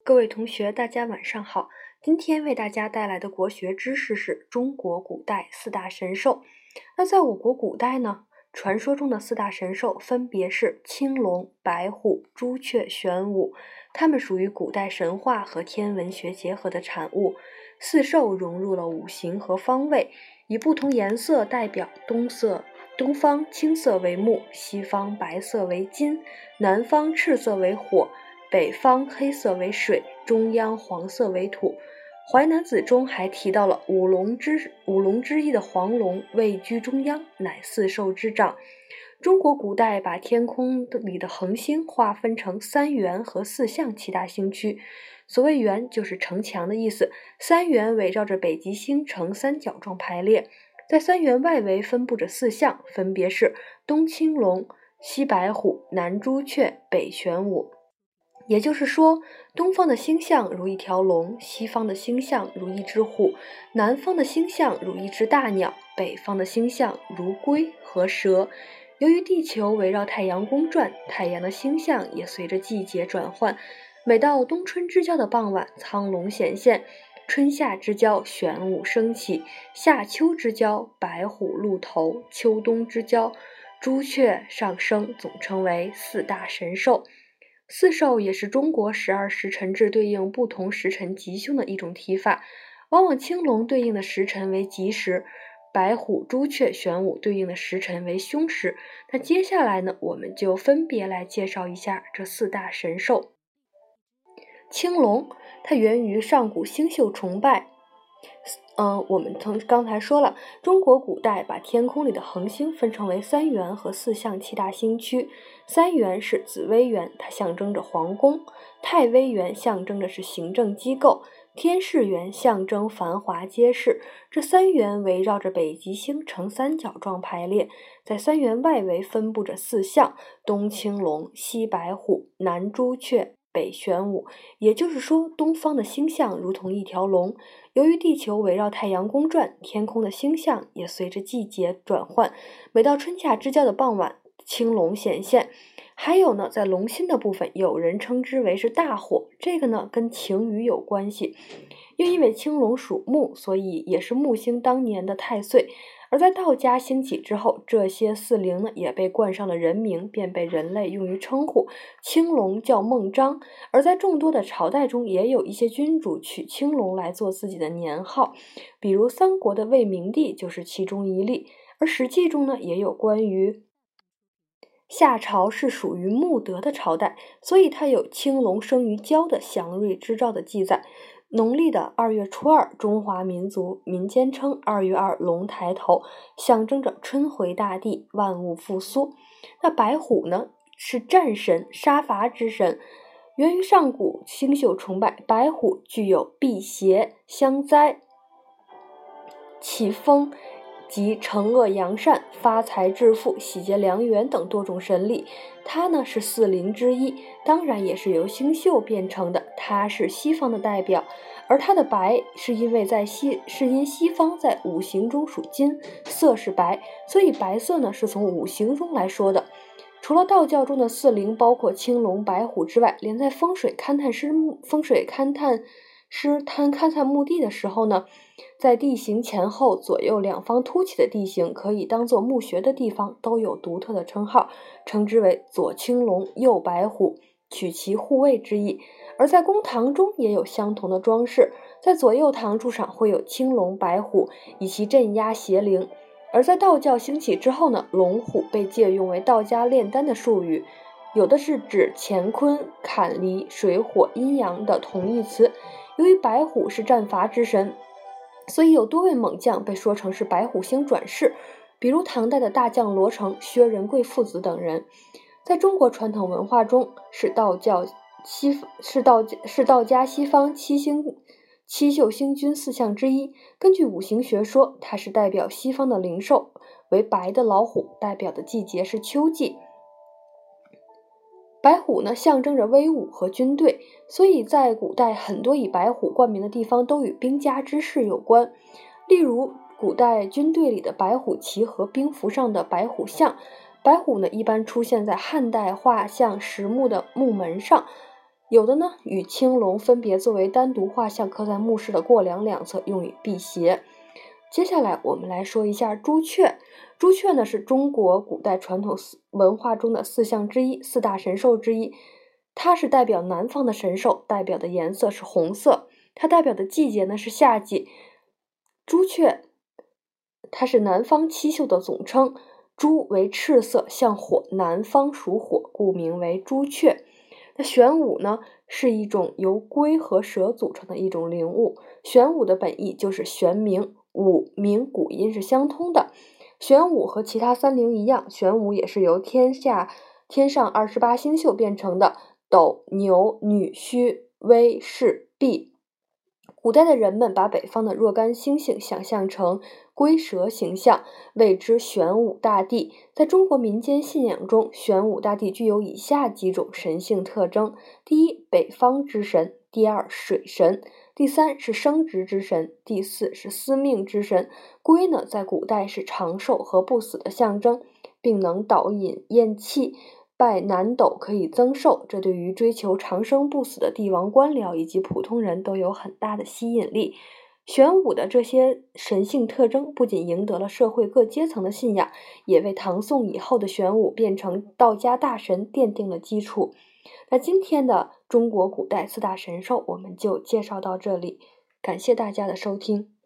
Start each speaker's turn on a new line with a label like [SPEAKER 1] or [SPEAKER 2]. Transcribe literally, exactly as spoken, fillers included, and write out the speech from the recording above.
[SPEAKER 1] 各位同学，大家晚上好。今天为大家带来的国学知识是中国古代四大神兽。那在我国古代呢，传说中的四大神兽分别是青龙、白虎、朱雀、玄武，它们属于古代神话和天文学结合的产物。四兽融入了五行和方位，以不同颜色代表东色。东方青色为木，西方白色为金，南方赤色为火，北方黑色为水，中央黄色为土。淮南子中还提到了五龙之五龙之一的黄龙位居中央，乃四兽之长。中国古代把天空里的恒星划分成三元和四象七大星区。所谓元就是城墙的意思，三元围绕着北极星呈三角状排列。在三元外围分布着四象，分别是东青龙、西白虎、南朱雀、北玄武。也就是说，东方的星象如一条龙，西方的星象如一只虎，南方的星象如一只大鸟，北方的星象如龟和蛇。由于地球围绕太阳公转，太阳的星象也随着季节转换。每到冬春之交的傍晚，苍龙显现；春夏之交，玄武升起；夏秋之交，白虎露头；秋冬之交，朱雀上升，总称为四大神兽。四兽也是中国十二时辰制对应不同时辰吉凶的一种提法，往往青龙对应的时辰为吉时，白虎、朱雀、玄武对应的时辰为凶时。那接下来呢，我们就分别来介绍一下这四大神兽。青龙，它源于上古星宿崇拜。嗯，我们从刚才说了，中国古代把天空里的恒星分成为三元和四象七大星区。三元是紫微垣，它象征着皇宫；太微垣象征着是行政机构；天市垣象征繁华街市。这三元围绕着北极星呈三角状排列，在三元外围分布着四象：东青龙、西白虎、南朱雀、北玄武。也就是说，东方的星象如同一条龙，由于地球围绕太阳公转，天空的星象也随着季节转换。每到春夏之交的傍晚，青龙显现。还有呢，在龙心的部分，有人称之为是大火，这个呢跟晴雨有关系。又因为青龙属木，所以也是木星当年的太岁。而在道家兴起之后，这些四灵呢也被冠上了人名，便被人类用于称呼。青龙叫孟章，而在众多的朝代中，也有一些君主取青龙来做自己的年号，比如三国的魏明帝就是其中一例。而史记中呢，也有关于夏朝是属于穆德的朝代，所以它有青龙生于郊的祥瑞之兆的记载。农历的二月初二，中华民族民间称二月二龙抬头，象征着春回大地，万物复苏。那白虎呢，是战神、杀伐之神，源于上古星宿崇拜。白虎具有辟邪、消灾、起风及惩恶扬善、发财致富、喜结良缘等多种神力。它呢是四灵之一，当然也是由星宿变成的。它是西方的代表，而它的白是因为在西是因西方在五行中属金，色是白，所以白色呢是从五行中来说的。除了道教中的四灵包括青龙、白虎之外，连在风水勘探师风水勘探师探勘探墓地的时候呢，在地形前后左右两方凸起的地形可以当做墓穴的地方，都有独特的称号，称之为左青龙右白虎，取其护卫之意。而在公堂中也有相同的装饰，在左右堂柱上会有青龙白虎，以其镇压邪灵。而在道教兴起之后呢，龙虎被借用为道家炼丹的术语，有的是指乾坤、坎离、水火、阴阳的同义词。由于白虎是战伐之神，所以有多位猛将被说成是白虎星转世，比如唐代的大将罗成、薛仁贵父子等人。在中国传统文化中，是道教西是道是道家西方七星七宿星君四象之一。根据五行学说，它是代表西方的灵兽，为白的老虎，代表的季节是秋季。白虎呢，象征着威武和军队，所以在古代很多以白虎冠名的地方都与兵家之事有关。例如，古代军队里的白虎旗和兵符上的白虎像。白虎呢，一般出现在汉代画像石墓的木门上。 有的呢与青龙分别作为单独画像刻在墓室的过梁两侧，用于辟邪。接下来我们来说一下朱雀。朱雀呢是中国古代传统文化中的四象之一，四大神兽之一。它是代表南方的神兽，代表的颜色是红色，它代表的季节呢是夏季。朱雀它是南方七宿的总称，朱为赤色，像火，南方属火，故名为朱雀。那玄武呢是一种由龟和蛇组成的一种灵物，玄武的本意就是玄冥，武冥古音是相通的。玄武和其他三灵一样，玄武也是由天下天上二十八星宿变成的，斗、牛、女、戌、微、士、弼。古代的人们把北方的若干星星想象成龟蛇形象，谓之玄武大帝。在中国民间信仰中，玄武大帝具有以下几种神性特征：第一，北方之神；第二，水神；第三是生殖之神；第四是司命之神。龟呢，在古代是长寿和不死的象征，并能导引验气。拜南斗可以增寿，这对于追求长生不死的帝王官僚以及普通人都有很大的吸引力。玄武的这些神性特征不仅赢得了社会各阶层的信仰，也为唐宋以后的玄武变成道家大神奠定了基础。那今天的中国古代四大神兽我们就介绍到这里，感谢大家的收听。